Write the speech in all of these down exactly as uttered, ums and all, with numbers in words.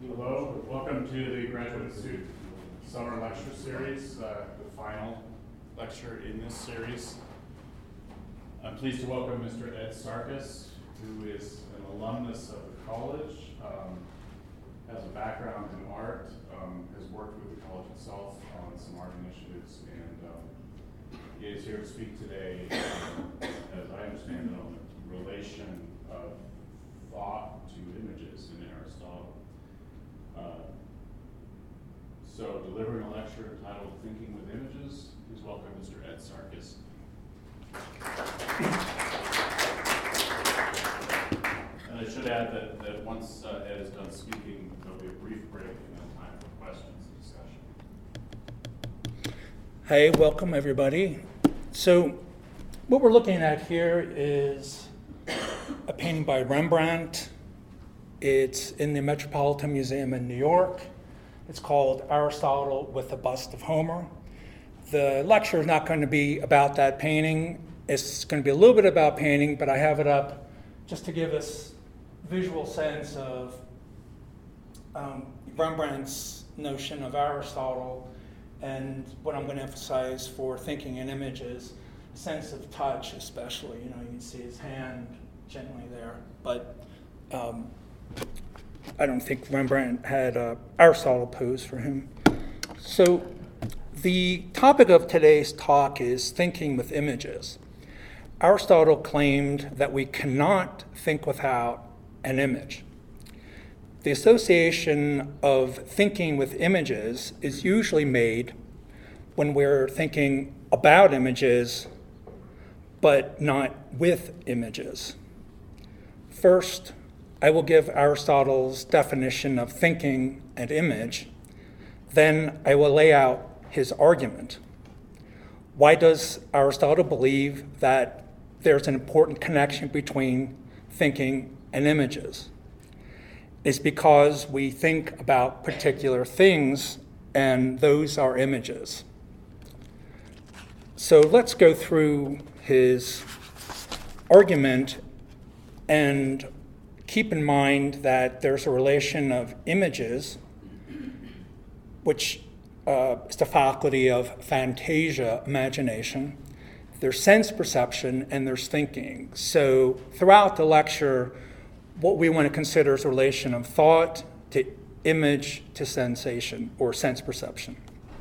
Hello, welcome to the Graduate Student Summer Lecture Series, uh, the final lecture in this series. I'm pleased to welcome Mister Ed Sarkis, who is an alumnus of the college, um, has a background in art, um, has worked with the college itself on some art initiatives, and um, he is here to speak today, um, as I understand it, on the relation of thought to images in Aristotle. Uh, so, delivering a lecture entitled Thinking with Images, please welcome Mister Ed Sarkis. And I should add that, that once uh, Ed is done speaking, there'll be a brief break and then time for questions and discussion. Hey, welcome everybody. So, what we're looking at here is a painting by Rembrandt. It's in the Metropolitan Museum in New York. It's called Aristotle with a Bust of Homer. The lecture is not going to be about that painting. It's going to be a little bit about painting, but I have it up just to give us a visual sense of um, Rembrandt's notion of Aristotle, and what I'm going to emphasize for thinking in images, sense of touch especially. You know, you can see his hand gently there, but um, I don't think Rembrandt had uh, Aristotle pose for him. So the topic of today's talk is thinking with images. Aristotle claimed that we cannot think without an image. The association of thinking with images is usually made when we're thinking about images, but not with images. First, I will give Aristotle's definition of thinking and image. Then I will lay out his argument. Why does Aristotle believe that there's an important connection between thinking and images? It's because we think about particular things, and those are images. So let's go through his argument and keep in mind that there's a relation of images, which uh, is the faculty of fantasia, imagination. There's sense perception, and there's thinking. So throughout the lecture, what we want to consider is a relation of thought to image to sensation, or sense perception.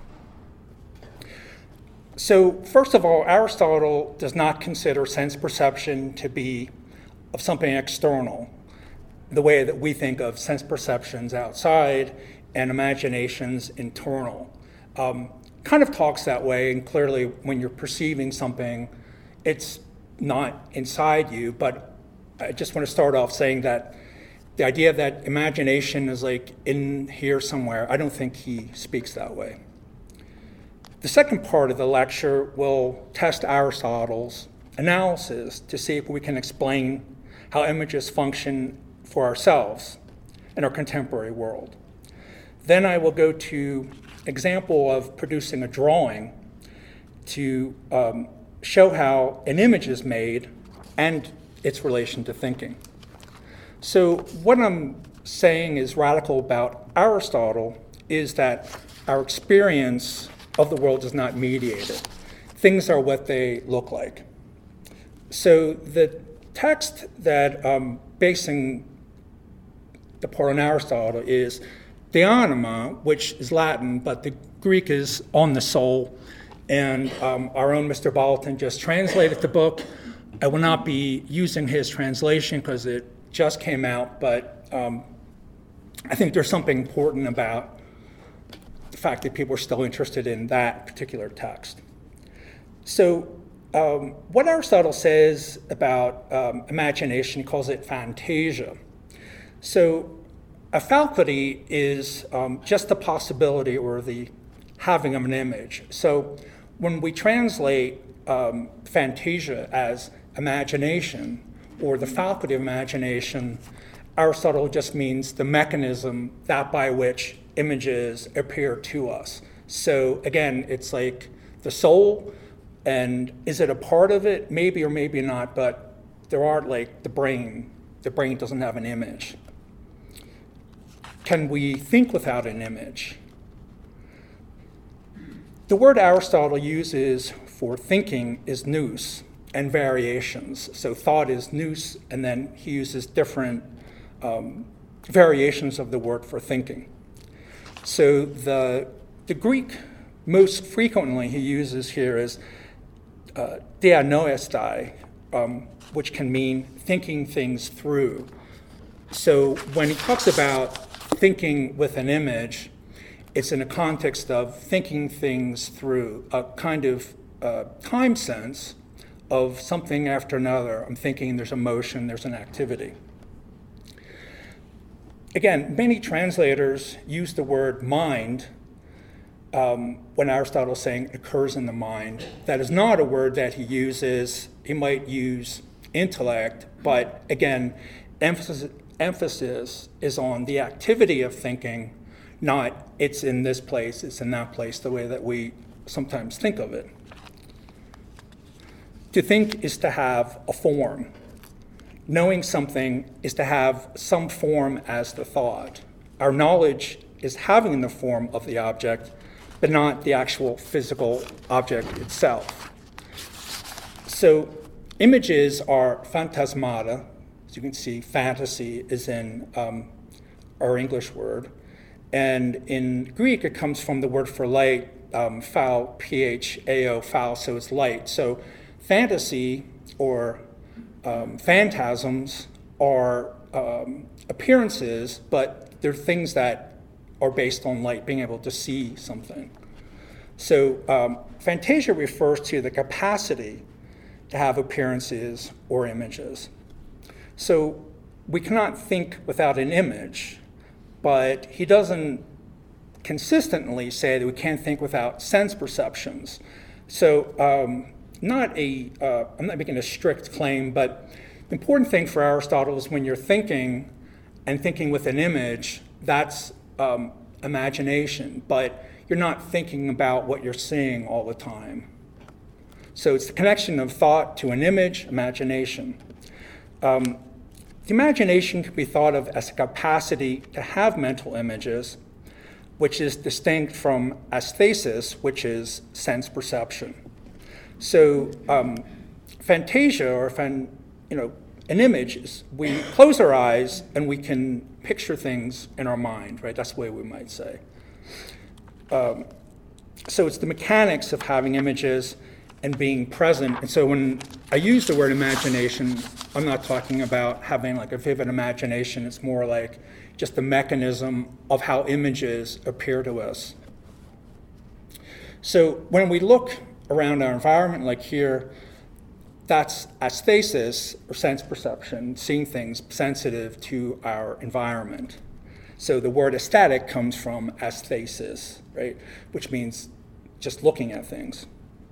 So first of all, Aristotle does not consider sense perception to be of something external, the way that we think of sense perceptions outside and imaginations internal. Um, kind of talks that way, and clearly when you're perceiving something, it's not inside you, but I just want to start off saying that the idea that imagination is like in here somewhere, I don't think he speaks that way. The second part of the lecture will test Aristotle's analysis to see if we can explain how images function for ourselves in our contemporary world. Then I will go to example of producing a drawing to um, show how an image is made and its relation to thinking. So what I'm saying is radical about Aristotle is that our experience of the world is not mediated. Things are what they look like. So the text that I'm basing the part on Aristotle is De Anima, which is Latin, but the Greek is On the Soul, and um, our own Mister Bolton just translated the book. I will not be using his translation because it just came out, but um, I think there's something important about the fact that people are still interested in that particular text. So um, what Aristotle says about um, imagination, he calls it fantasia. So a faculty is um, just the possibility or the having of an image. So when we translate um, fantasia as imagination or the faculty of imagination, Aristotle just means the mechanism that by which images appear to us. So again, it's like the soul, and is it a part of it? Maybe or maybe not, but there are like the brain. The brain doesn't have an image. can we think without an image? The word Aristotle uses for thinking is nous and variations. So thought is nous, and then he uses different um, variations of the word for thinking. So the, the Greek most frequently he uses here is uh, dianoestai, um, which can mean thinking things through. So when he talks about thinking with an image, it's in a context of thinking things through, a kind of uh, time sense of something after another. I'm thinking there's a motion, there's an activity. Again, many translators use the word mind um, when Aristotle is saying occurs in the mind. That is not a word that he uses. He might use intellect, but again, emphasis, emphasis is on the activity of thinking, not it's in this place, it's in that place, the way that we sometimes think of it. To think is to have a form. Knowing something is to have some form as the thought. Our knowledge is having the form of the object, but not the actual physical object itself. So images are phantasmata. As you can see, fantasy is in um, our English word. And in Greek, it comes from the word for light, um, phao, P H A O, phao, so it's light. So fantasy or um, phantasms are um, appearances, but they're things that are based on light, being able to see something. So um, phantasia refers to the capacity to have appearances or images. So we cannot think without an image, but he doesn't consistently say that we can't think without sense perceptions. So um, not a, uh, I'm not making a strict claim, but the important thing for Aristotle is when you're thinking and thinking with an image, that's um, imagination, but you're not thinking about what you're seeing all the time. So it's the connection of thought to an image, imagination. Um, the imagination can be thought of as a capacity to have mental images, which is distinct from aesthesis, which is sense perception. So um, phantasia, or fan, you know, an image is we close our eyes and we can picture things in our mind, right? That's the way we might say. Um, so it's the mechanics of having images and being present. And so when I use the word imagination, I'm not talking about having like a vivid imagination. It's more like just the mechanism of how images appear to us. So when we look around our environment, like here, that's aesthesis, or sense perception, seeing things sensitive to our environment. So the word aesthetic comes from aesthesis, right, which means just looking at things.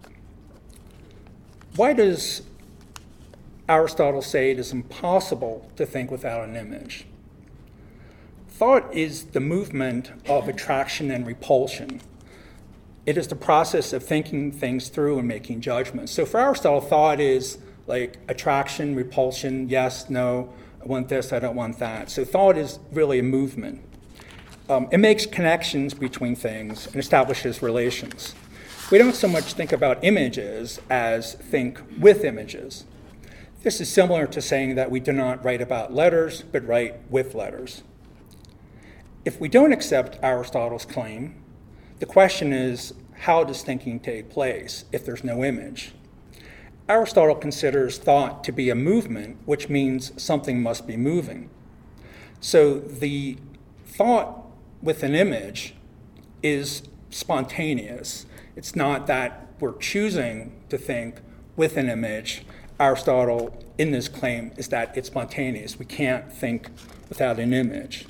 Why does Aristotle say it is impossible to think without an image? Thought is the movement of attraction and repulsion. It is the process of thinking things through and making judgments. So for Aristotle, thought is like attraction, repulsion, yes, no, I want this, I don't want that. So thought is really a movement. Um, it makes connections between things and establishes relations. We don't so much think about images as think with images. This is similar to saying that we do not write about letters, but write with letters. If we don't accept Aristotle's claim, the question is, how does thinking take place if there's no image? Aristotle considers thought to be a movement, which means something must be moving. So the thought with an image is spontaneous. It's not that we're choosing to think with an image. Aristotle, in this claim, is that it's spontaneous. We can't think without an image.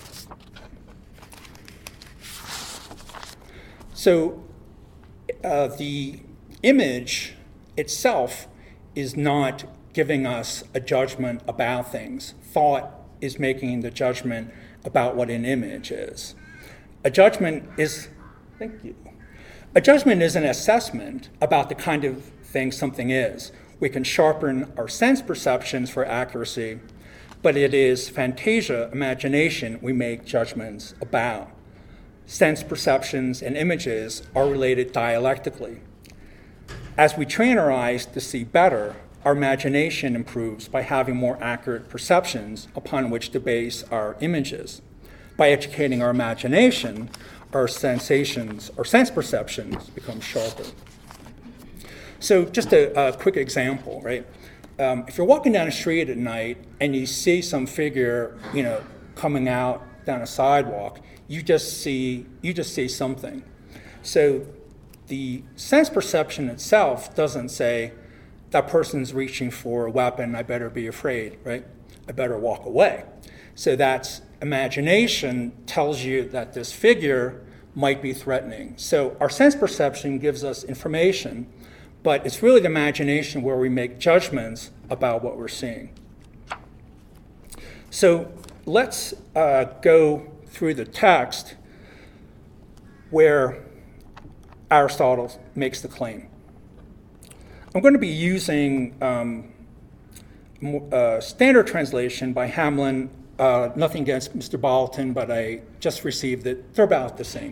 So uh, the image itself is not giving us a judgment about things. Thought is making the judgment about what an image is. A judgment is, thank you. A judgment is an assessment about the kind of thing something is. We can sharpen our sense perceptions for accuracy, but it is phantasia, imagination, we make judgments about. Sense perceptions and images are related dialectically. As we train our eyes to see better, our imagination improves by having more accurate perceptions upon which to base our images. By educating our imagination, our sensations, our sense perceptions become sharper. So just a, a quick example, right? Um, if you're walking down the street at night and you see some figure, you know, coming out down a sidewalk, you just see you just see something. So the sense perception itself doesn't say that person's reaching for a weapon, I better be afraid, right? I better walk away. So that's imagination tells you that this figure might be threatening. So our sense perception gives us information, but it's really the imagination where we make judgments about what we're seeing. So let's uh, go through the text where Aristotle makes the claim. I'm going to be using um, a standard translation by Hamlin, uh, nothing against Mister Bolton, but I just received it. They're about the same.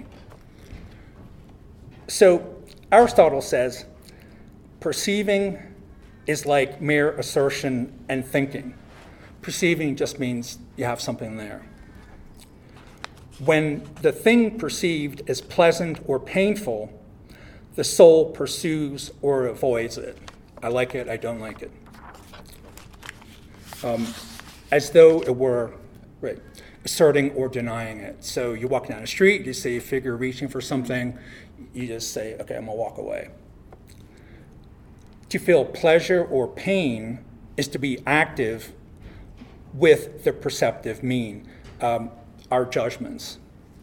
So Aristotle says, perceiving is like mere assertion and thinking. Perceiving just means you have something there. When the thing perceived is pleasant or painful, the soul pursues or avoids it. I like it, I don't like it. Um, as though it were right, asserting or denying it. So you walk down the street, you see a figure reaching for something, you just say, okay, I'm gonna walk away. To feel pleasure or pain is to be active with the perceptive mean, um, our judgments.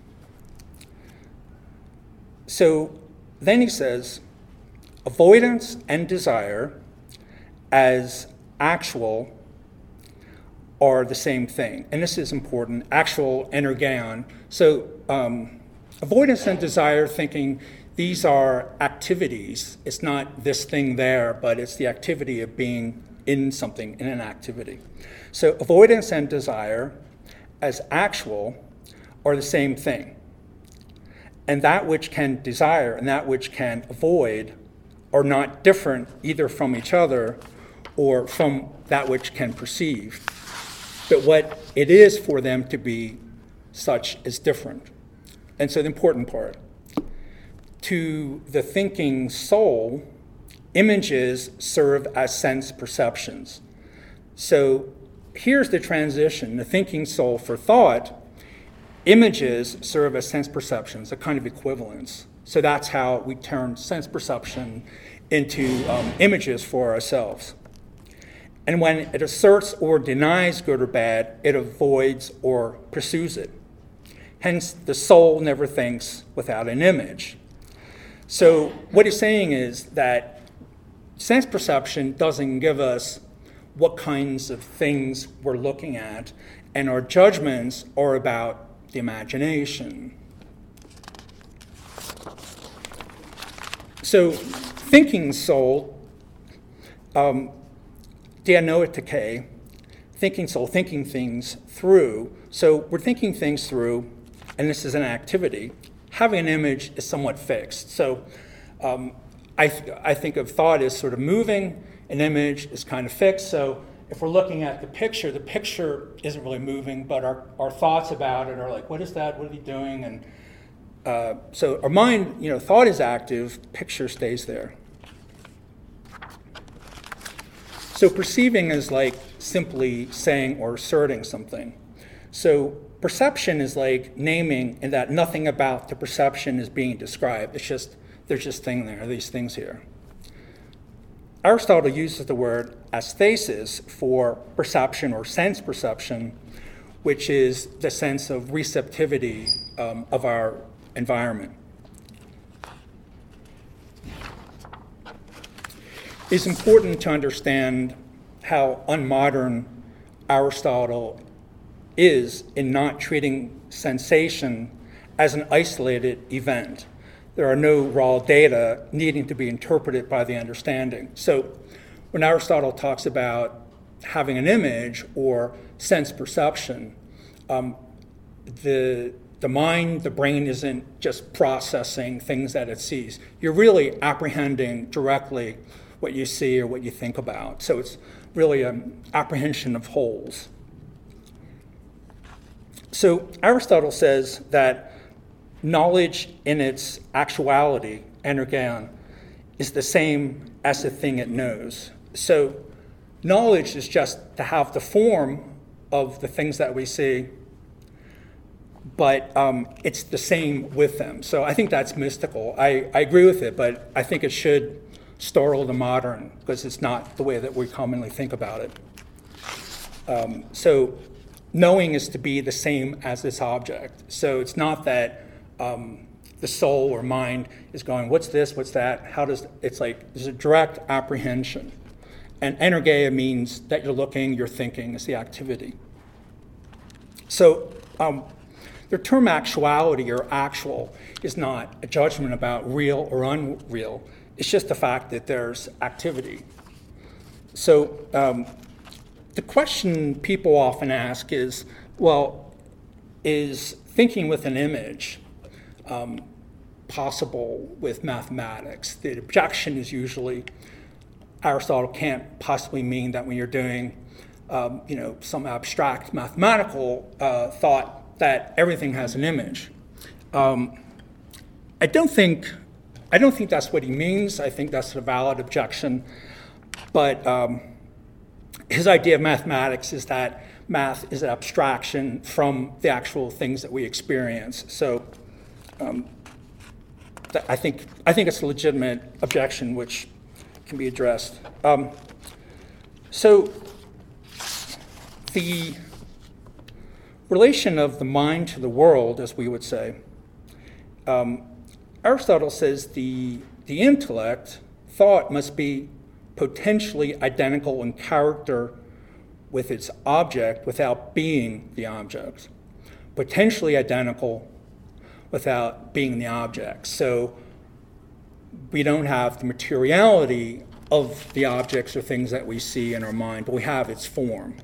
So then he says, avoidance and desire as actual are the same thing. And this is important, actual energeon. So um, avoidance and desire, thinking these are activities. It's not this thing there, but it's the activity of being in something, in an activity. So avoidance and desire as actual are the same thing. And that which can desire and that which can avoid are not different either from each other or from that which can perceive. But what it is for them to be such is different. And so the important part, to the thinking soul, images serve as sense perceptions. So here's the transition. The thinking soul for thought, images serve as sense perceptions, a kind of equivalence. So that's how we turn sense perception into um, images for ourselves. And when it asserts or denies good or bad, it avoids or pursues it. Hence, the soul never thinks without an image. So what he's saying is that sense perception doesn't give us what kinds of things we're looking at, and our judgments are about the imagination. So thinking soul, um, dianoetike, thinking soul, thinking things through. So we're thinking things through, and this is an activity. Having an image is somewhat fixed. So um, I, th- I think of thought as sort of moving, an image is kind of fixed. So if we're looking at the picture, the picture isn't really moving, but our, our thoughts about it are like, what is that? What are they doing? And uh, so our mind, you know, thought is active, picture stays there. So perceiving is like simply saying or asserting something. So perception is like naming, in that nothing about the perception is being described. It's just, there's just thing there, these things here. Aristotle uses the word aesthesis for perception or sense perception, which is the sense of receptivity um, of our environment. It's important to understand how unmodern Aristotle is in not treating sensation as an isolated event. There are no raw data needing to be interpreted by the understanding. So when Aristotle talks about having an image or sense perception, um, the the mind, the brain isn't just processing things that it sees. You're really apprehending directly what you see or what you think about. So it's really an apprehension of wholes. So Aristotle says that knowledge in its actuality, energeon, is the same as the thing it knows. So knowledge is just to have the form of the things that we see, but um, it's the same with them. So I think that's mystical. I, I agree with it, but I think it should startle the modern, because it's not the way that we commonly think about it. Um, so knowing is to be the same as this object. So it's not that um, the soul or mind is going, what's this, what's that, how does, it's like, there's a direct apprehension. And energeia means that you're looking, you're thinking, is the activity. So um, the term actuality or actual is not a judgment about real or unreal. It's just the fact that there's activity. So um, the question people often ask is, well, is thinking with an image um, possible with mathematics? The objection is usually Aristotle can't possibly mean that when you're doing um, you know, some abstract mathematical uh, thought that everything has an image. Um, I don't think I don't think that's what he means. I think that's a valid objection. But um, his idea of mathematics is that math is an abstraction from the actual things that we experience. So um, th- I think I think it's a legitimate objection which can be addressed. Um, so the relation of the mind to the world, as we would say, um, Aristotle says the, the intellect, thought, must be potentially identical in character with its object without being the object. Potentially identical without being the object. So we don't have the materiality of the objects or things that we see in our mind, but we have its form.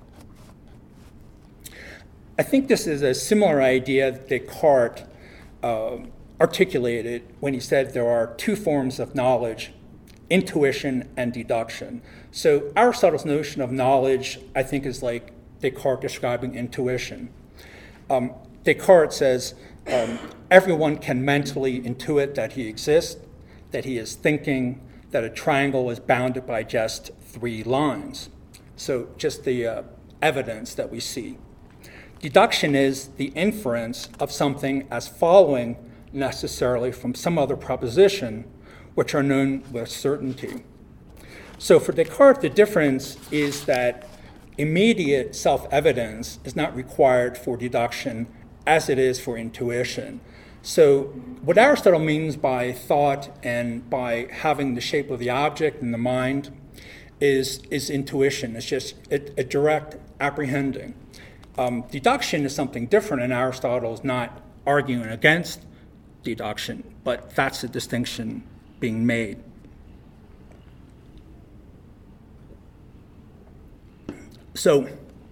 I think this is a similar idea that Descartes uh, articulated when he said there are two forms of knowledge, intuition and deduction. So Aristotle's notion of knowledge, I think, is like Descartes describing intuition. Um, Descartes says um, everyone can mentally intuit that he exists, that he is thinking, that a triangle is bounded by just three lines. So just the uh, evidence that we see. Deduction is the inference of something as following necessarily from some other proposition, which are known with certainty. So for Descartes, the difference is that immediate self-evidence is not required for deduction as it is for intuition. So what Aristotle means by thought and by having the shape of the object in the mind is, is intuition. It's just a, a direct apprehending. Um, deduction is something different, and Aristotle is not arguing against deduction, but that's the distinction being made. So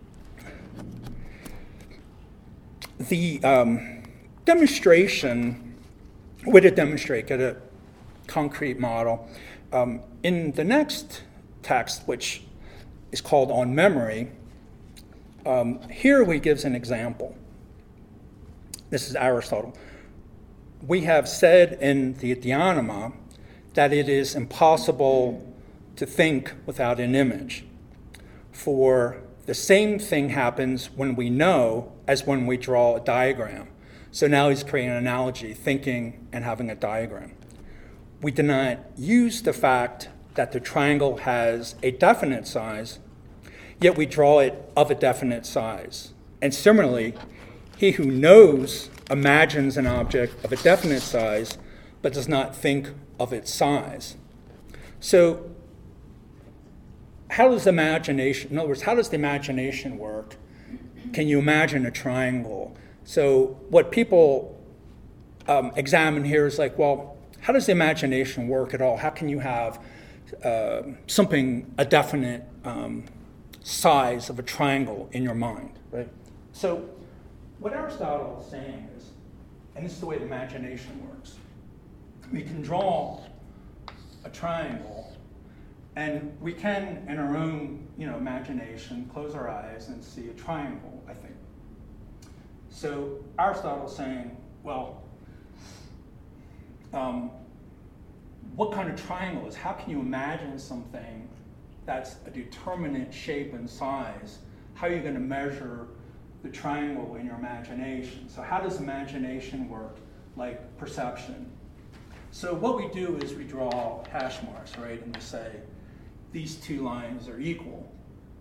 the um, demonstration, way to demonstrate, get a concrete model. Um, in the next text, which is called On Memory, um, here he gives an example. This is Aristotle. We have said in the Theonema that it is impossible to think without an image. For the same thing happens when we know as when we draw a diagram. So now he's creating an analogy, thinking and having a diagram. We do not use the fact that the triangle has a definite size, yet we draw it of a definite size. And similarly, he who knows imagines an object of a definite size, but does not think of its size. So how does imagination, in other words, how does the imagination work? Can you imagine a triangle? So what people um, examine here is like, well, how does the imagination work at all? How can you have uh, something, a definite um, size of a triangle in your mind, right? So what Aristotle is saying is, and this is the way the imagination works, we can draw a triangle, and we can, in our own you know, imagination, close our eyes and see a triangle, I think. So Aristotle's saying, well, um, what kind of triangle is, how can you imagine something that's a determinate shape and size? How are you going to measure the triangle in your imagination? So how does imagination work like perception? So what we do is we draw hash marks, right? And we say, these two lines are equal.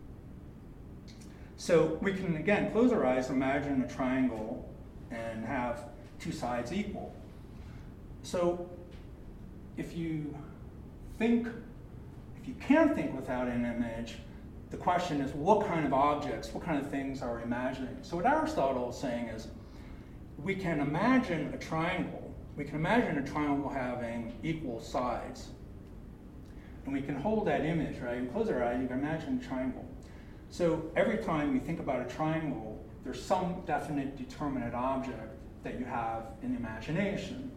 So we can, again, close our eyes, imagine a triangle, and have two sides equal. So if you think, if you can think without an image, the question is, what kind of objects, what kind of things are we imagining? So what Aristotle is saying is, we can imagine a triangle. We can imagine a triangle having equal sides. And we can hold that image, right? And close our eyes, you can imagine a triangle. So every time you think about a triangle, there's some definite determinate object that you have in the imagination.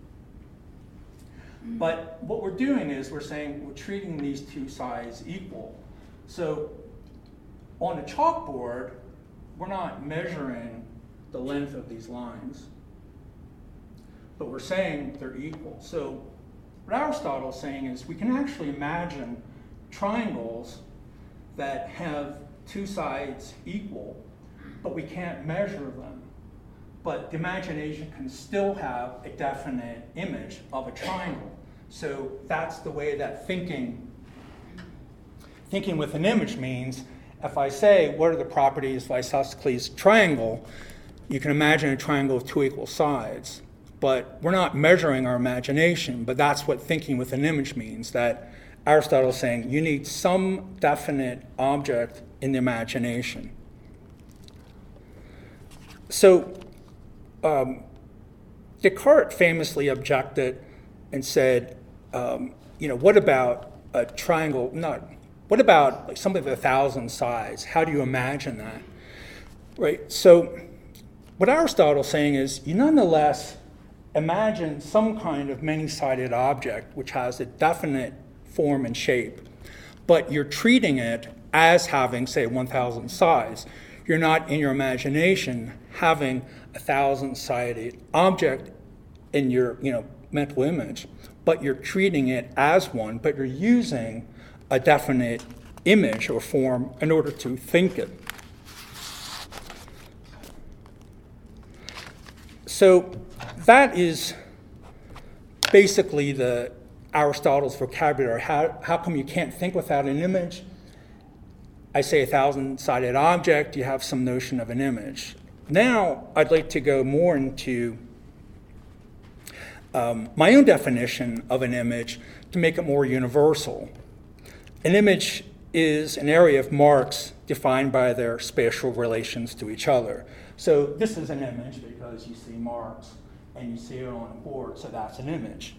But what we're doing is we're saying we're treating these two sides equal. So on a chalkboard, we're not measuring the length of these lines, but we're saying they're equal. So what Aristotle is saying is we can actually imagine triangles that have two sides equal, but we can't measure them. But the imagination can still have a definite image of a triangle. So that's the way that thinking, thinking with an image means, if I say, what are the properties of isosceles triangle, you can imagine a triangle of two equal sides. But we're not measuring our imagination, but that's what thinking with an image means, that Aristotle is saying you need some definite object in the imagination. So um, Descartes famously objected and said, um, you know, what about a triangle, not, what about like something with a thousand sides? How do you imagine that? Right, so what Aristotle's saying is you nonetheless imagine some kind of many-sided object which has a definite form and shape, but you're treating it as having, say, one thousand sides. You're not, in your imagination, having a thousand-sided object in your you know, mental image, but you're treating it as one, but you're using a definite image or form in order to think it. So that is basically the Aristotle's vocabulary. How, how come you can't think without an image? I say a thousand-sided object, you have some notion of an image. Now I'd like to go more into um, my own definition of an image to make it more universal. An image is an area of marks defined by their spatial relations to each other. So this is an image because you see marks and you see it on a board, so that's an image.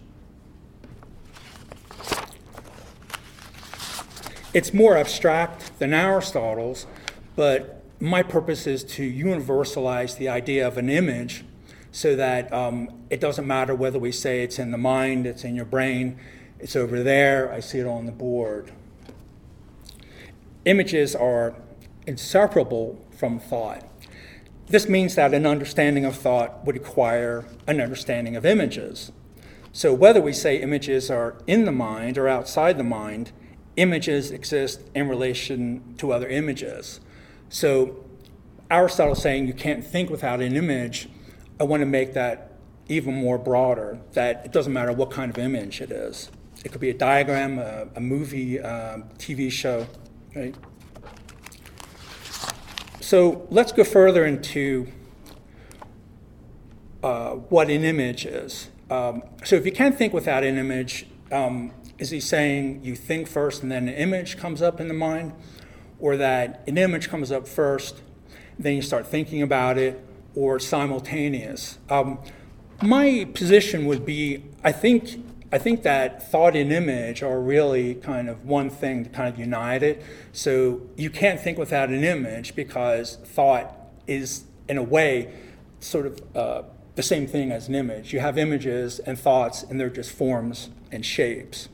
It's more abstract than Aristotle's, but my purpose is to universalize the idea of an image so that um, it doesn't matter whether we say it's in the mind, it's in your brain, it's over there, I see it on the board. Images are inseparable from thought. This means that an understanding of thought would require an understanding of images. So whether we say images are in the mind or outside the mind, images exist in relation to other images. So Aristotle's saying you can't think without an image. I want to make that even more broader, that it doesn't matter what kind of image it is. It could be a diagram, a, a movie, a T V show, right? So let's go further into uh, what an image is. Um, so if you can't think without an image, um, is he saying you think first and then an image comes up in the mind? Or that an image comes up first, then you start thinking about it, or simultaneous? Um, my position would be, I think I think that thought and image are really kind of one thing to kind of unite it. So you can't think without an image because thought is, in a way, sort of uh, the same thing as an image. You have images and thoughts, and they're just forms and shapes.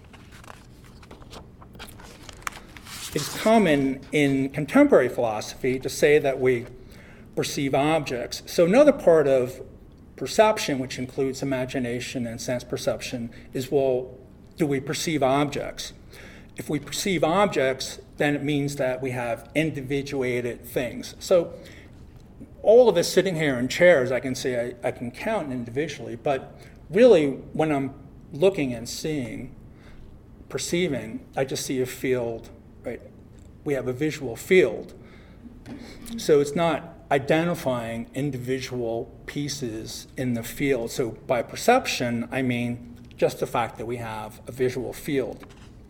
It's common in contemporary philosophy to say that we perceive objects. So another part of perception, which includes imagination and sense perception, is, well, do we perceive objects? If we perceive objects, then it means that we have individuated things. So all of us sitting here in chairs, I can say I, I can count individually, but really when I'm looking and seeing, perceiving, I just see a field, right? We have a visual field. So it's not identifying individual pieces in the field. So by perception, I mean just the fact that we have a visual field.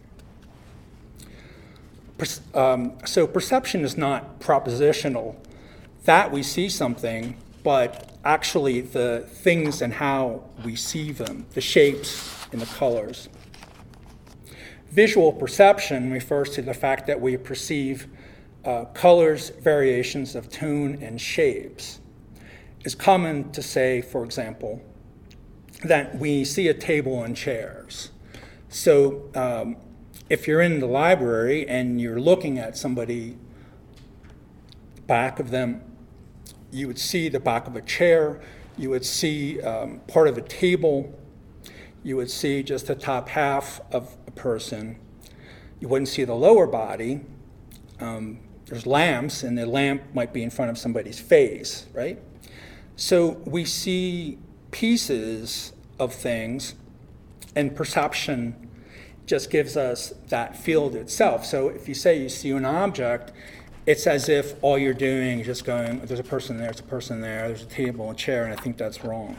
Um, so perception is not propositional, that we see something, but actually the things and how we see them, the shapes and the colors. Visual perception refers to the fact that we perceive uh, colors, variations of tone, and shapes. It's common to say, for example, that we see a table and chairs. So um, if you're in the library and you're looking at somebody, the back of them, you would see the back of a chair, you would see um, part of a table, you would see just the top half of a person. You wouldn't see the lower body. Um, there's lamps, and the lamp might be in front of somebody's face, right? So we see pieces of things, and perception just gives us that field itself. So if you say you see an object, it's as if all you're doing is just going, there's a person there, there's a person there, there's a table, a chair, and I think that's wrong.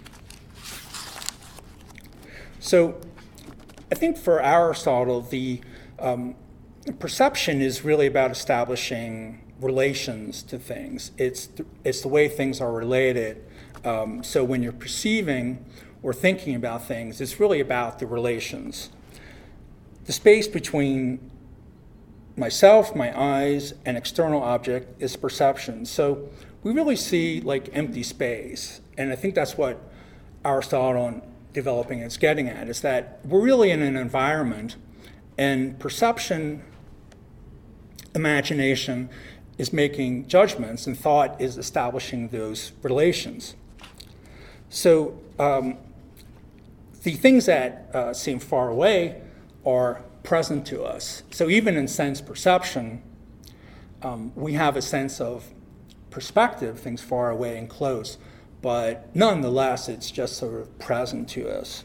So I think for Aristotle, the um, perception is really about establishing relations to things. It's, th- it's the way things are related. Um, so when you're perceiving or thinking about things, it's really about the relations. The space between myself, my eyes, and external object is perception. So we really see like empty space. And I think that's what Aristotle in developing is getting at, is that we're really in an environment, and perception, imagination is making judgments, and thought is establishing those relations. So um, the things that uh, seem far away are present to us. So even in sense perception, um, we have a sense of perspective, things far away and close, but nonetheless, it's just sort of present to us.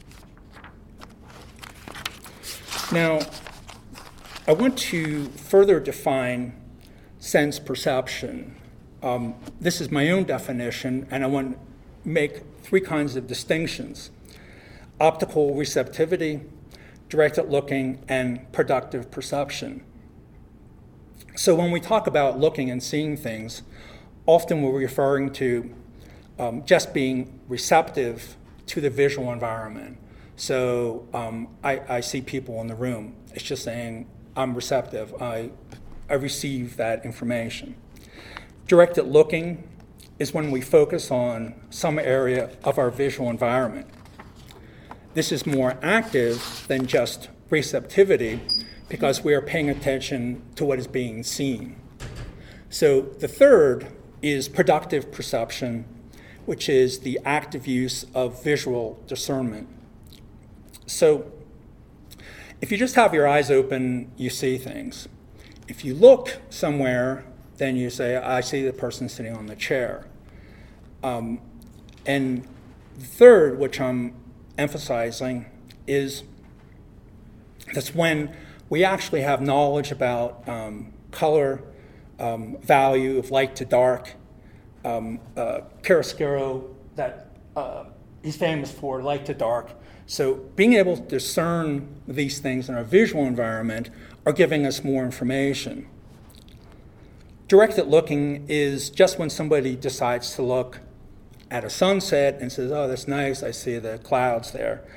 Now, I want to further define sense perception. Um, this is my own definition, and I want to make three kinds of distinctions: optical receptivity, directed looking, and productive perception. So when we talk about looking and seeing things, often we're referring to um, just being receptive to the visual environment. So um, I, I see people in the room. It's just saying, I'm receptive. I, I receive that information. Directed looking is when we focus on some area of our visual environment. This is more active than just receptivity because we are paying attention to what is being seen. So the third is productive perception, which is the active use of visual discernment. So if you just have your eyes open, you see things. If you look somewhere, then you say, I see the person sitting on the chair. Um, and the third, which I'm emphasizing, is that's when we actually have knowledge about um, color, um, value of light to dark. Um, uh, Chiaroscuro, that uh, he's famous for, light to dark. So being able to discern these things in our visual environment are giving us more information. Directed looking is just when somebody decides to look at a sunset and says, oh, that's nice, I see the clouds there.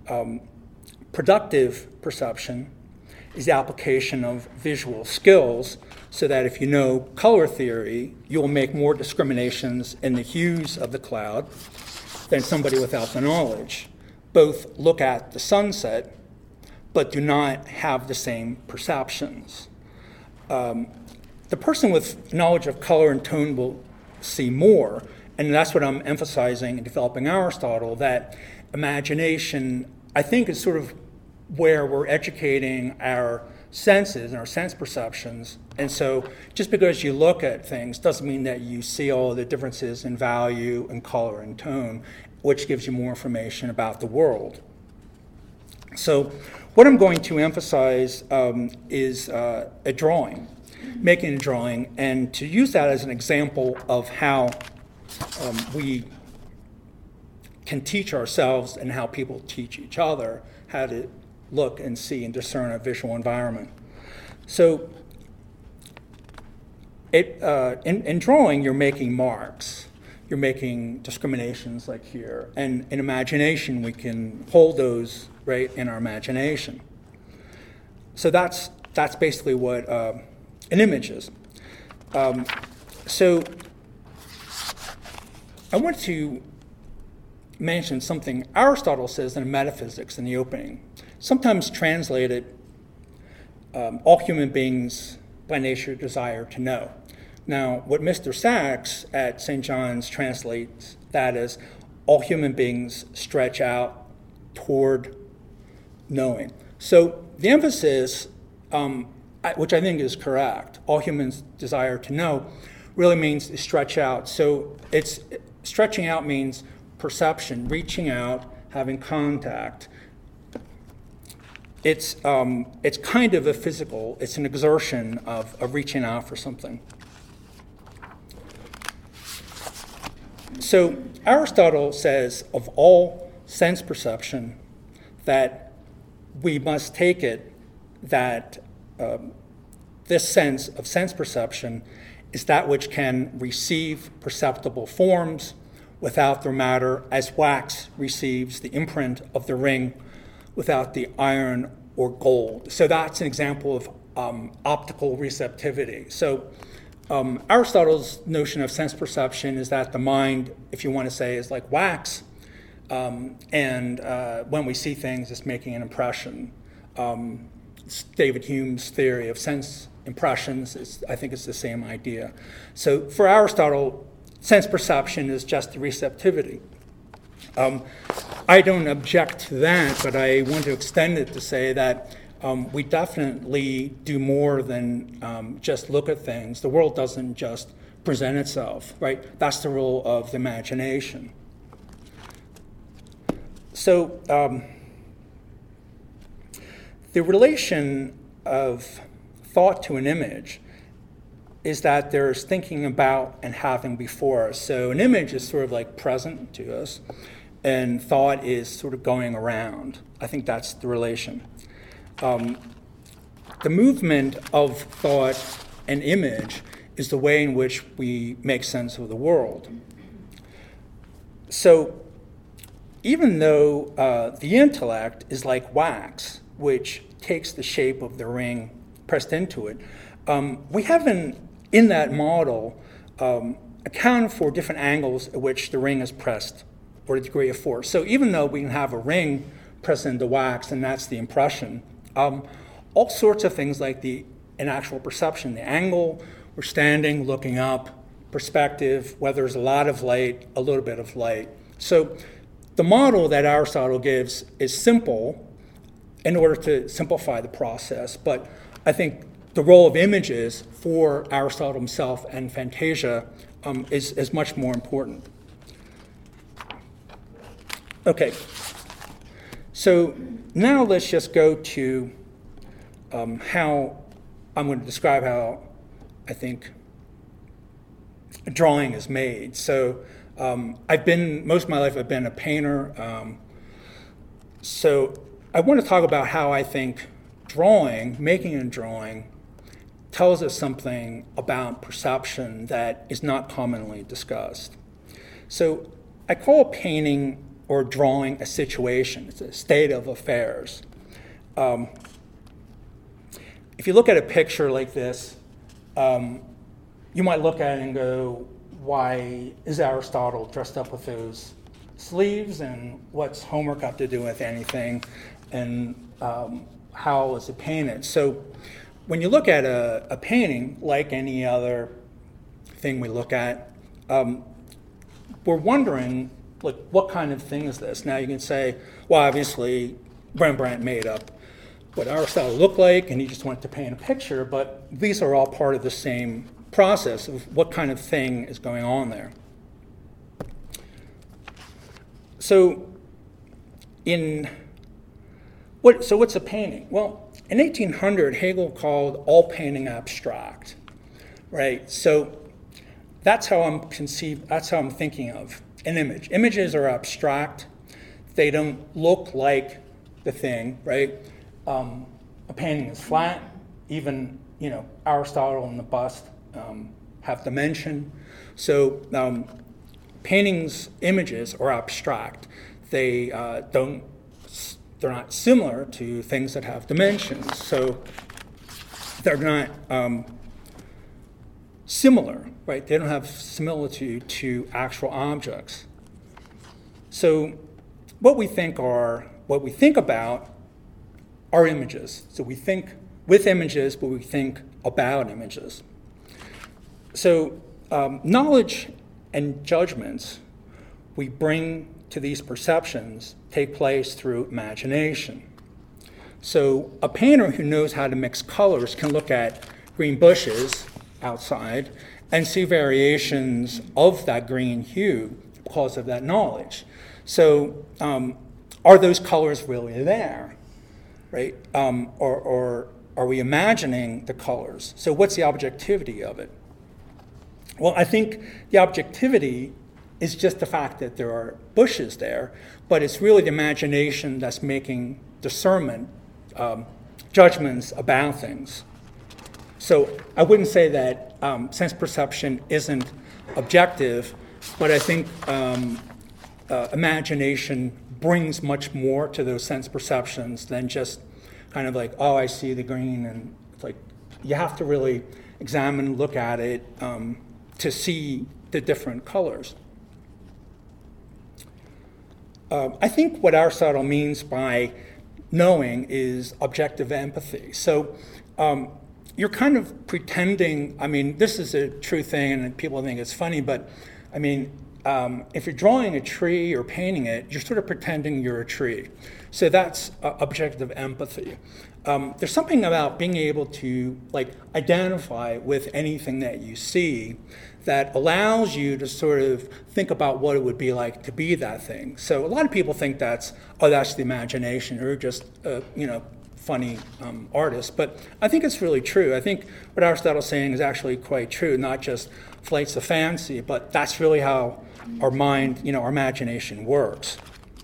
Um, productive perception is the application of visual skills, so that if you know color theory, you'll make more discriminations in the hues of the cloud than somebody without the knowledge. Both look at the sunset, but do not have the same perceptions. Um, the person with knowledge of color and tone will see more, and that's what I'm emphasizing in developing Aristotle, that imagination, I think, is sort of where we're educating our senses and our sense perceptions. And so just because you look at things doesn't mean that you see all the differences in value and color and tone, which gives you more information about the world. So what I'm going to emphasize um, is uh, a drawing, making a drawing, and to use that as an example of how um, we can teach ourselves and how people teach each other how to look and see and discern a visual environment. So it, uh, in, in drawing, you're making marks. You're making discriminations like here. And in imagination, we can hold those right in our imagination. So that's, that's basically what uh, an image is. Um, so I want to mention something Aristotle says in Metaphysics in the opening, sometimes translated, um, all human beings by nature desire to know. Now, what Mister Sachs at Saint John's translates that as all human beings stretch out toward knowing. So the emphasis, um, which I think is correct, all humans desire to know, really means to stretch out. So it's stretching out means perception, reaching out, having contact. It's, um, it's kind of a physical, it's an exertion of, of reaching out for something. So Aristotle says of all sense perception that we must take it that um, this sense of sense perception is that which can receive perceptible forms without their matter, as wax receives the imprint of the ring without the iron or gold. So that's an example of um, optical receptivity. So um, Aristotle's notion of sense perception is that the mind, if you want to say, is like wax, um, and uh, when we see things, it's making an impression. Um, David Hume's theory of sense impressions is, I think, it's the same idea. So for Aristotle, sense perception is just the receptivity. Um, I don't object to that, but I want to extend it to say that um, we definitely do more than um, just look at things. The world doesn't just present itself, right? That's the role of the imagination. So um, the relation of thought to an image is that there's thinking about and having before us. So an image is sort of like present to us, and thought is sort of going around. I think that's the relation. Um, the movement of thought and image is the way in which we make sense of the world. So even though uh, the intellect is like wax, which takes the shape of the ring pressed into it, um, we haven't, in that model, um, accounted for different angles at which the ring is pressed, or the degree of force. So even though we can have a ring pressed into wax, and that's the impression, um, all sorts of things like the an actual perception, the angle, we're standing, looking up, perspective, whether there's a lot of light, a little bit of light. So the model that Aristotle gives is simple in order to simplify the process, but I think the role of images for Aristotle himself and Fantasia um, is, is much more important. Okay, so now let's just go to um, how I'm going to describe how I think drawing is made. So um, I've been, most of my life I've been a painter. Um, so I want to talk about how I think drawing, making a drawing, tells us something about perception that is not commonly discussed. So I call a painting or drawing a situation. It's a state of affairs. Um, if you look at a picture like this, um, you might look at it and go, why is Aristotle dressed up with those sleeves, and what's Homer got to do with anything, and um, how is it painted? So when you look at a, a painting, like any other thing we look at, um, we're wondering, like, what kind of thing is this? Now you can say, well, obviously Rembrandt made up what Aristotle looked like, and he just wanted to paint a picture, but these are all part of the same process of what kind of thing is going on there. So, in what? So what's a painting? Well, in eighteen hundred, Hegel called all painting abstract, right? So that's how I'm conceived. That's how I'm thinking of an image. Images are abstract; they don't look like the thing, right? Um, a painting is flat. Even you know Aristotle and the bust um, have dimension. So um, paintings, images are abstract. They uh, don't. They're not similar to things that have dimensions. So they're not um, similar, right? They don't have similitude to actual objects. So what we think are, what we think about are images. So we think with images, but we think about images. So um, knowledge and judgments we bring to these perceptions take place through imagination. So a painter who knows how to mix colors can look at green bushes outside and see variations of that green hue because of that knowledge. So um, are those colors really there, right? Um, or, or are we imagining the colors? So what's the objectivity of it? Well, I think the objectivity is just the fact that there are bushes there, but it's really the imagination that's making discernment, um, judgments about things. So I wouldn't say that um, sense perception isn't objective, but I think um, uh, imagination brings much more to those sense perceptions than just kind of like, oh, I see the green, and it's like, you have to really examine, look at it um, to see the different colors. Uh, I think what Aristotle means by knowing is objective empathy. So um, you're kind of pretending, I mean, this is a true thing and people think it's funny, but I mean, um, if you're drawing a tree or painting it, you're sort of pretending you're a tree. So that's uh, objective empathy. Um, there's something about being able to like identify with anything that you see that allows you to sort of think about what it would be like to be that thing. So a lot of people think that's, oh, that's the imagination, or just, uh, you know, funny um, artist. But I think it's really true. I think what Aristotle's saying is actually quite true, not just flights of fancy, but that's really how our mind, you know, our imagination works.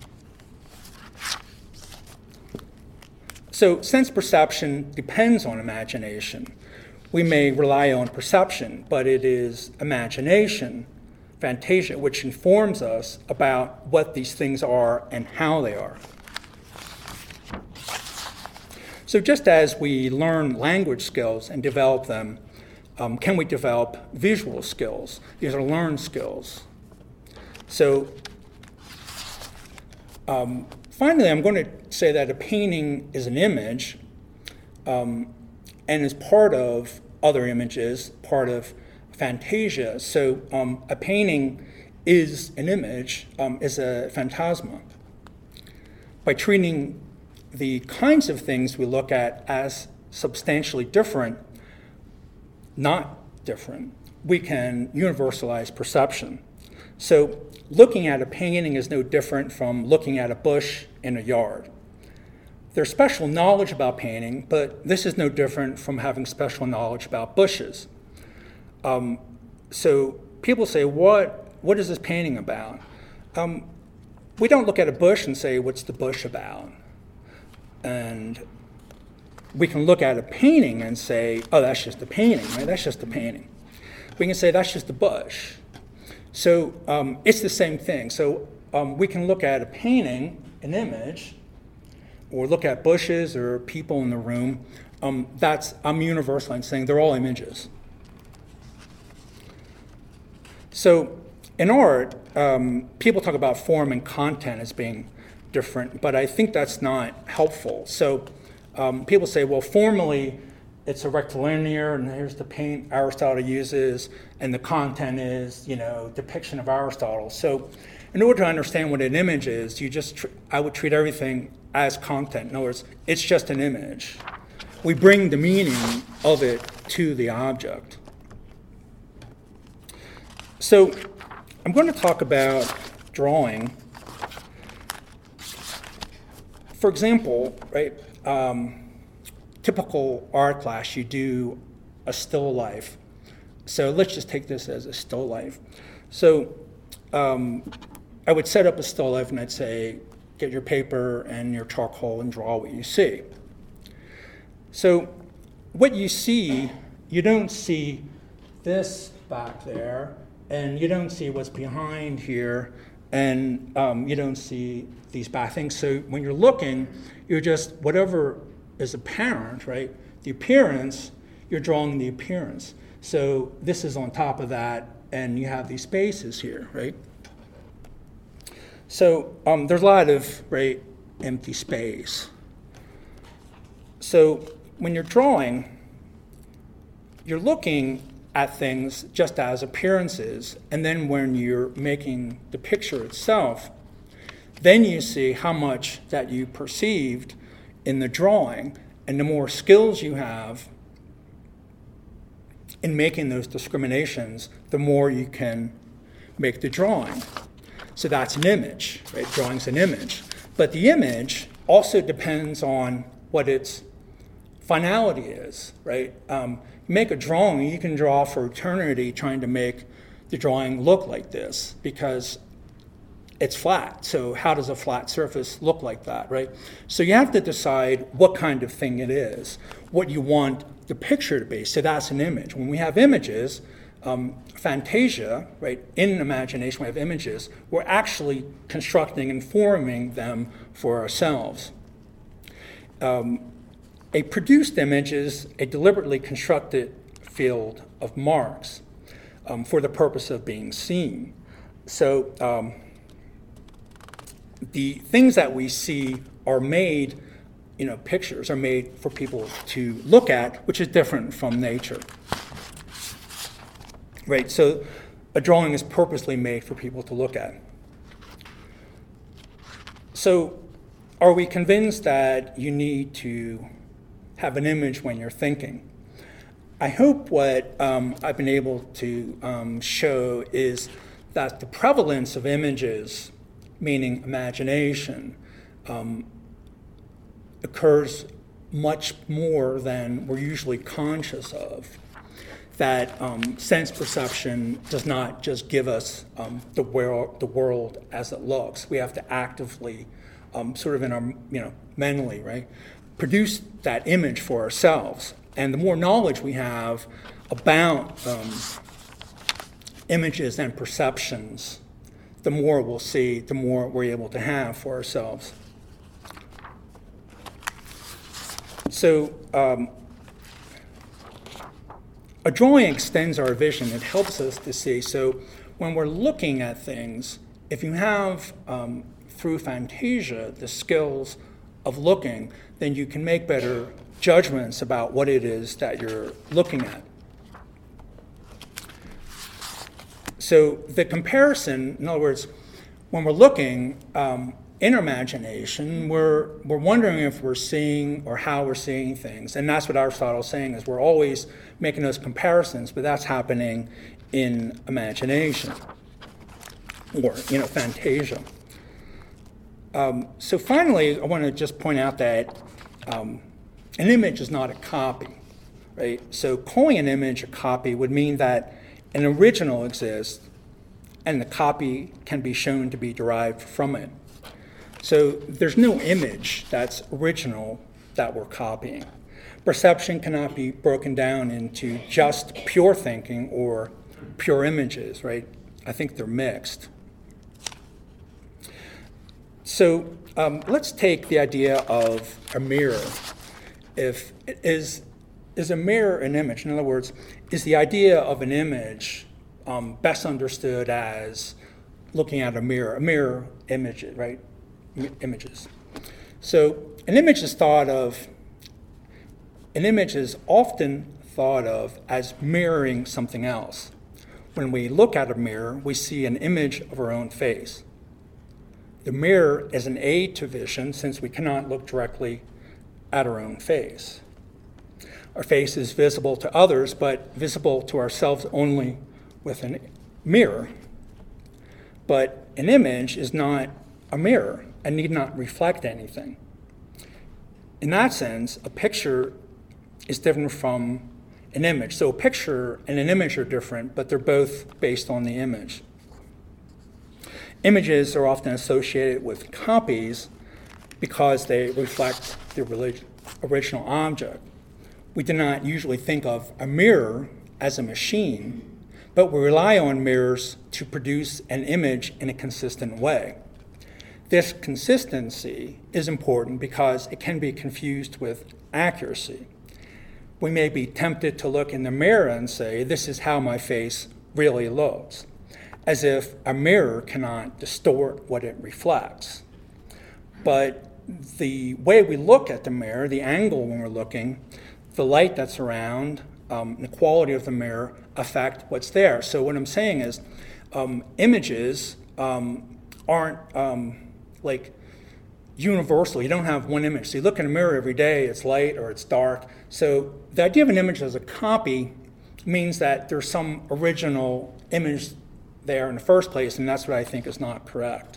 So sense perception depends on imagination. We may rely on perception, but it is imagination, fantasia, which informs us about what these things are and how they are. So just as we learn language skills and develop them, um, can we develop visual skills? These are learned skills. So um, finally, I'm going to say that a painting is an image um, and is part of other images, part of fantasia. So um, a painting is an image, um, is a phantasma. By treating the kinds of things we look at as substantially different, not different, we can universalize perception. So looking at a painting is no different from looking at a bush in a yard. There's special knowledge about painting, but this is no different from having special knowledge about bushes. Um, so people say, what, what is this painting about? Um, we don't look at a bush and say, what's the bush about? And we can look at a painting and say, oh, that's just a painting, right? That's just a painting. We can say, that's just a bush. So um, it's the same thing. So um, we can look at a painting, an image, or look at bushes or people in the room. Um, that's, I'm universal in saying they're all images. So in art, um, people talk about form and content as being different, but I think that's not helpful. So um, people say, well, formally, it's a rectilinear, and here's the paint Aristotle uses, and the content is, you know, depiction of Aristotle. So in order to understand what an image is, you just, tr- I would treat everything as content. In other words, it's just an image. We bring the meaning of it to the object. So I'm going to talk about drawing. For example, right, um, typical art class, you do a still life. So let's just take this as a still life. So um, I would set up a still life and I'd say, get your paper and your charcoal and draw what you see. So what you see, you don't see this back there, and you don't see what's behind here, and um, you don't see these back things. So when you're looking, you're just, whatever is apparent, right? The appearance, you're drawing the appearance. So this is on top of that, and you have these spaces here, right? So um, there's a lot of, right, empty space. So when you're drawing, you're looking at things just as appearances, and then when you're making the picture itself, then you see how much that you perceived in the drawing, and the more skills you have in making those discriminations, the more you can make the drawing. So that's an image, right? Drawing's an image. But the image also depends on what its finality is, right? Um, you make a drawing, you can draw for eternity trying to make the drawing look like this because it's flat. So how does a flat surface look like that, right? So you have to decide what kind of thing it is, what you want the picture to be. So that's an image. When we have images, um, Fantasia, right, in imagination we have images, we're actually constructing and forming them for ourselves. Um, a produced image is a deliberately constructed field of marks um, for the purpose of being seen. So um, the things that we see are made, you know, pictures are made for people to look at, which is different from nature. Right, so a drawing is purposely made for people to look at. So are we convinced that you need to have an image when you're thinking? I hope what um, I've been able to um, show is that the prevalence of images, meaning imagination, um, occurs much more than we're usually conscious of. That um, sense perception does not just give us um, the, world, the world as it looks. We have to actively, um, sort of in our, you know, mentally, right, produce that image for ourselves. And the more knowledge we have about um, images and perceptions, the more we'll see, the more we're able to have for ourselves. So um, a drawing extends our vision. It helps us to see. So when we're looking at things, if you have, um, through Fantasia, the skills of looking, then you can make better judgments about what it is that you're looking at. So the comparison, in other words, when we're looking um, in our imagination, we're, we're wondering if we're seeing or how we're seeing things. And that's what Aristotle's saying, is we're always making those comparisons, but that's happening in imagination or, you know, Fantasia. Um, so finally, I want to just point out that um, an image is not a copy, right? So calling an image a copy would mean that an original exists and the copy can be shown to be derived from it. So there's no image that's original that we're copying. Perception cannot be broken down into just pure thinking or pure images, right? I think they're mixed. So um, let's take the idea of a mirror. If is is a mirror an image? In other words, is the idea of an image um, best understood as looking at a mirror? A mirror image, right? M- images. So an image is thought of. An image is often thought of as mirroring something else. When we look at a mirror, we see an image of our own face. The mirror is an aid to vision since we cannot look directly at our own face. Our face is visible to others, but visible to ourselves only with a mirror. But an image is not a mirror and need not reflect anything. In that sense, a picture is different from an image. So a picture and an image are different, but they're both based on the image. Images are often associated with copies because they reflect the relig- original object. We do not usually think of a mirror as a machine, but we rely on mirrors to produce an image in a consistent way. This consistency is important because it can be confused with accuracy. We may be tempted to look in the mirror and say, this is how my face really looks, as if a mirror cannot distort what it reflects. But the way we look at the mirror, the angle when we're looking, the light that's around, um, the quality of the mirror affect what's there. So what I'm saying is um, images um, aren't um, like universal. You don't have one image. So you look in a mirror every day, it's light or it's dark. So the idea of an image as a copy means that there's some original image there in the first place, and that's what I think is not correct.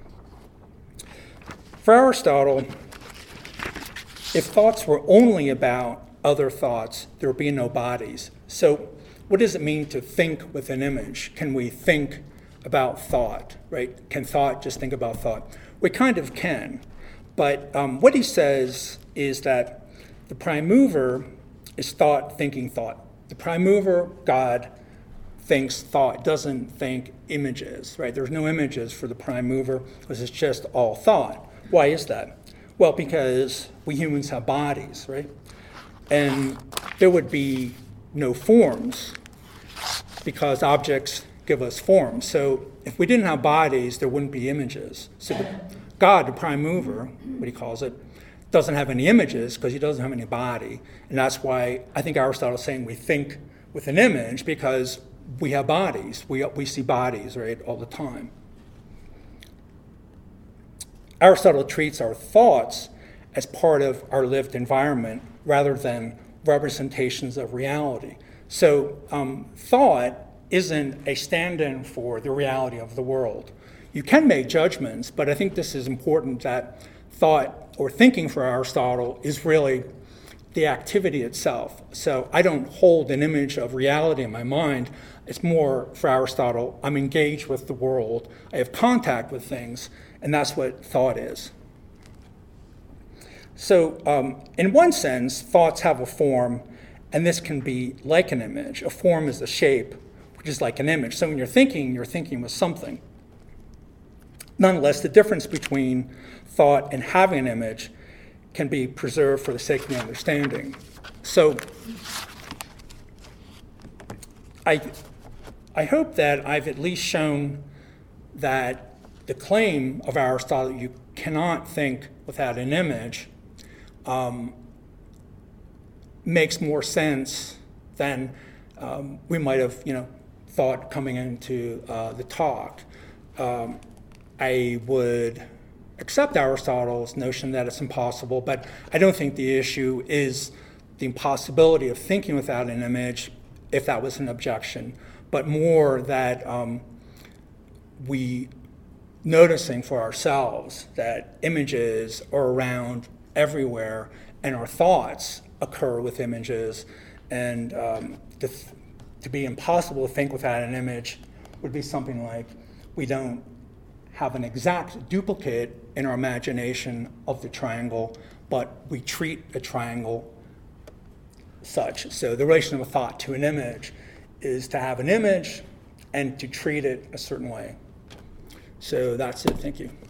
For Aristotle, if thoughts were only about other thoughts, there would be no bodies. So what does it mean to think with an image? Can we think about thought, right? Can thought just think about thought? We kind of can, but um, what he says is that the prime mover is thought thinking thought. The prime mover, God, thinks thought, doesn't think images, right? There's no images for the prime mover because it's just all thought. Why is that? Well, because we humans have bodies, right? And there would be no forms because objects give us forms. So if we didn't have bodies, there wouldn't be images. So the, God, the prime mover, what he calls it, doesn't have any images because he doesn't have any body. And that's why I think Aristotle's saying we think with an image because we have bodies. We, we see bodies, right, all the time. Aristotle treats our thoughts as part of our lived environment rather than representations of reality. So um, thought isn't a stand-in for the reality of the world. You can make judgments, but I think this is important that thought or thinking for Aristotle is really the activity itself. So I don't hold an image of reality in my mind. It's more, for Aristotle, I'm engaged with the world. I have contact with things, and that's what thought is. So um, in one sense, thoughts have a form, and this can be like an image. A form is a shape, which is like an image. So when you're thinking, you're thinking with something. Nonetheless, the difference between thought and having an image can be preserved for the sake of the understanding. So I, I hope that I've at least shown that the claim of Aristotle, you cannot think without an image, um, makes more sense than um, we might have, you know, thought coming into uh, the talk. Um, I would accept Aristotle's notion that it's impossible, but I don't think the issue is the impossibility of thinking without an image, if that was an objection, but more that um, we noticing for ourselves that images are around everywhere and our thoughts occur with images, and um, to, th- to be impossible to think without an image would be something like we don't have an exact duplicate in our imagination of the triangle, but we treat a triangle such. So the relation of a thought to an image is to have an image and to treat it a certain way. So that's it. Thank you.